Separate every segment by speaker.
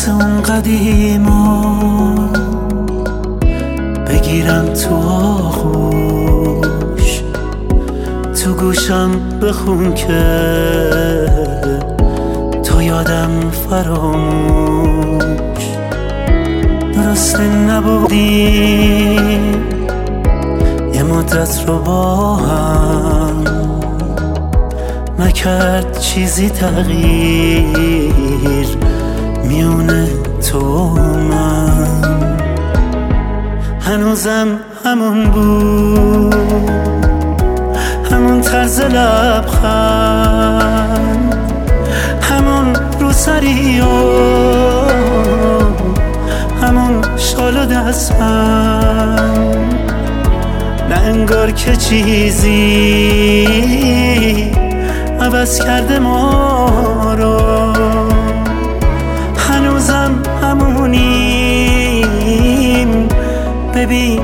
Speaker 1: واسه اون قدیما بگیرم تو آغوش، تو گوشم بخون که تو یادم فراموش. درسته نبودیم یه مدت رو با هم، نکرد چیزی تغییر میونه تو و من. هنوزم همون بود، همون طرز لبخند، همون روسری و همون شال و دستبند. نه انگار که چیزی عوض کرده ما رو، هنوزم همونیم، ببین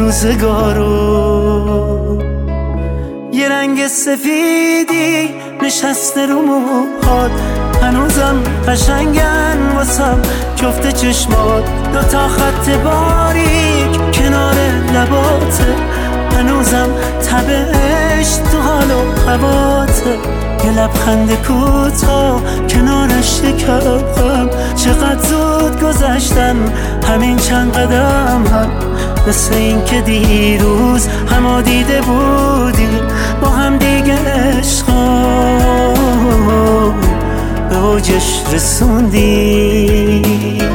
Speaker 1: روزگارو. یه رنگ سفیدی نشسته رو موهات، هنوزم قشنگن واسم جفت چشمات. دوتا خط باریک کنار لباته، هنوزم تبش تو حال و هواته. یه لبخند کوتاه کنارش شکم، چقدر زود گذشتن همین چند قدم هم. مثل این که دیروز همو دیده بودیم با هم دیگه، عشقا به اوجش رسوندیم.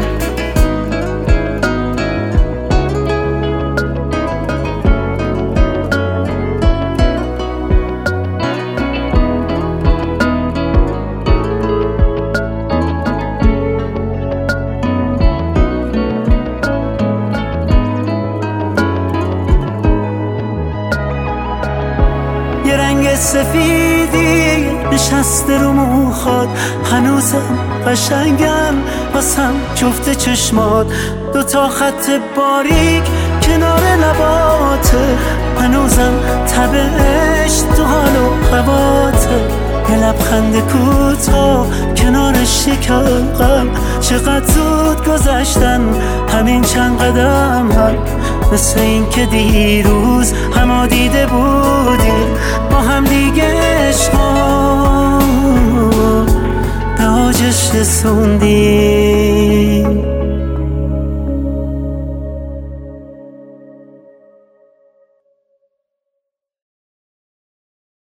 Speaker 1: یه رنگ سفیدی نشسته رو موهات، هنوزم قشنگن واسم جفت چشمات. دوتا خط باریک کنار لباته، هنوزم تبش تو حال و هواته. یه لبخند کوتاه کنارش شکم، چقدر زود گذشتن همین چند قدم هم. مثل این که دیروز همو دیده بودیم با هم دیگه، عشقا به اوجش رسوندیم.